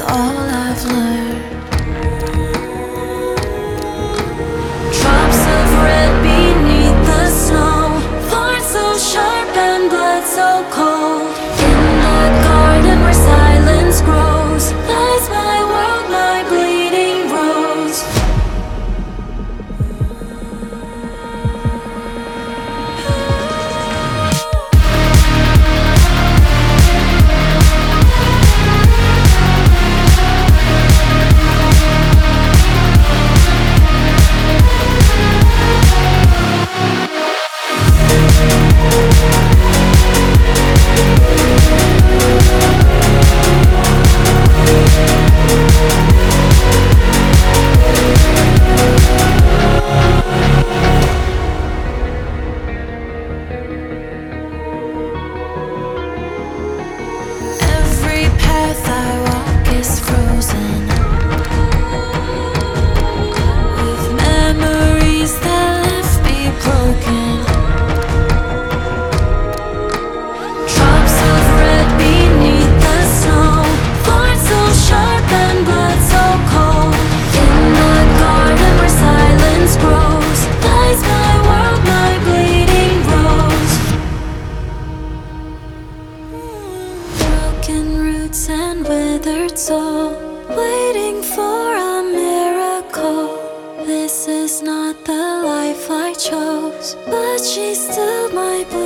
all I've learned. Drops of red beneath the snow, thorns so sharp and blood so cold. In the garden where silence grows lies my world, my bleeding rose. Every path I walk is frozen with memories that left me broken. Drops of red beneath the snow, thorns so sharp and blood so cold. In the garden where silence grows lies my world, my bleeding rose. Broken roots and withered soul, waiting for a miracle. This is not the life I chose, but she's still my